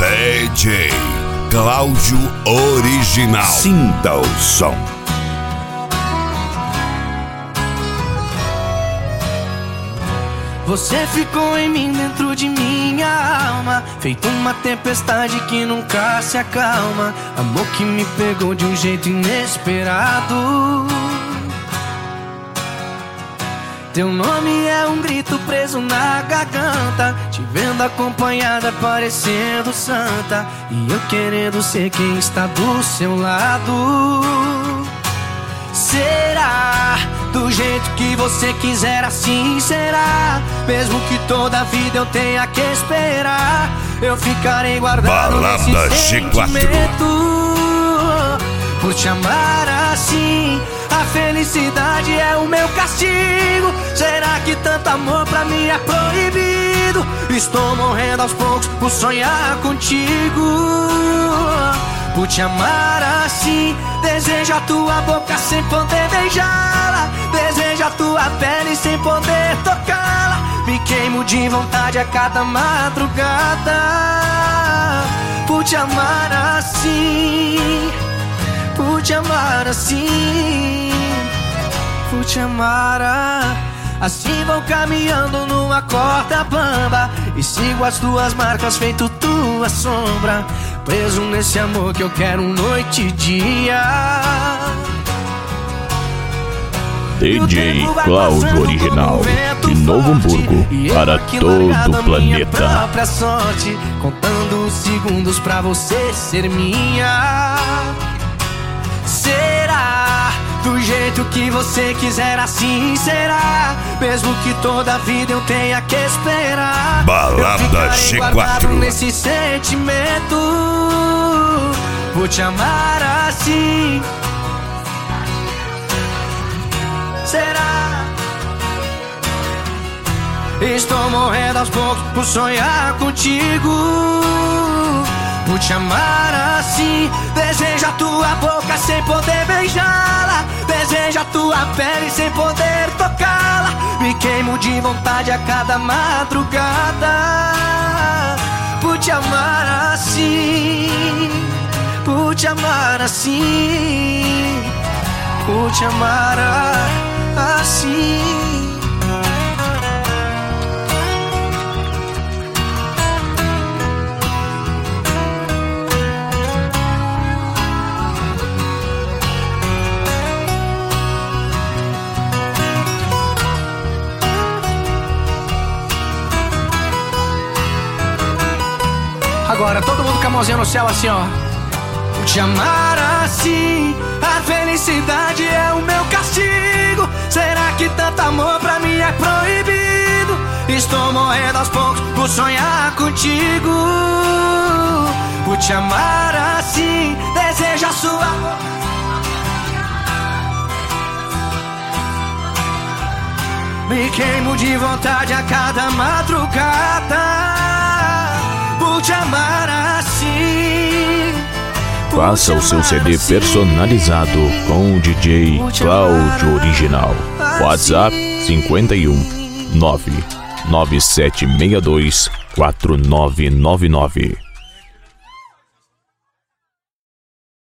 DJ Cláudio Original. Sinta o som. Você ficou em mim, dentro de minha alma, feito uma tempestade que nunca se acalma. Amor que me pegou de um jeito inesperado. Teu nome é um grito preso na garganta, te vendo acompanhada parecendo santa, e eu querendo ser quem está do seu lado. Será do jeito que você quiser, assim será. Mesmo que toda a vida eu tenha que esperar, eu ficarei guardado nesse sentimento. Por te amar assim, a felicidade é o meu castigo. Será que tanto amor pra mim é proibido? Estou morrendo aos poucos por sonhar contigo. Por te amar assim, desejo a tua boca sem poder beijá-la, desejo a tua pele sem poder tocá-la. Me queimo de vontade a cada madrugada. Por te amar assim, por te amar assim, por te amar assim. Vou caminhando numa corda bamba e sigo as tuas marcas feito tua sombra, preso nesse amor que eu quero noite e dia. DJ Cláudio Original, de Novo Hamburgo, para todo o planeta. Própria sorte, contando os segundos pra você ser minha. Será do jeito que você quiser, assim será. Mesmo que toda a vida eu tenha que esperar, Balada G4 nesse sentimento. Vou te amar assim. Será? Estou morrendo aos poucos por sonhar contigo. Por te amar assim, desejo a tua boca sem poder beijá-la, desejo a tua pele sem poder tocá-la. Me queimo de vontade a cada madrugada. Por te amar assim, por te amar assim, por te amar assim. Agora todo mundo com a mãozinha no céu assim, ó. Por te amar assim, a felicidade é o meu castigo. Será que tanto amor pra mim é proibido? Estou morrendo aos poucos por sonhar contigo. Por te amar assim, desejo a sua boca. Me queimo de vontade a cada madrugada. Por te amar assim. Faça o seu CD personalizado com o DJ Cláudio Original. WhatsApp 51 99762 4999.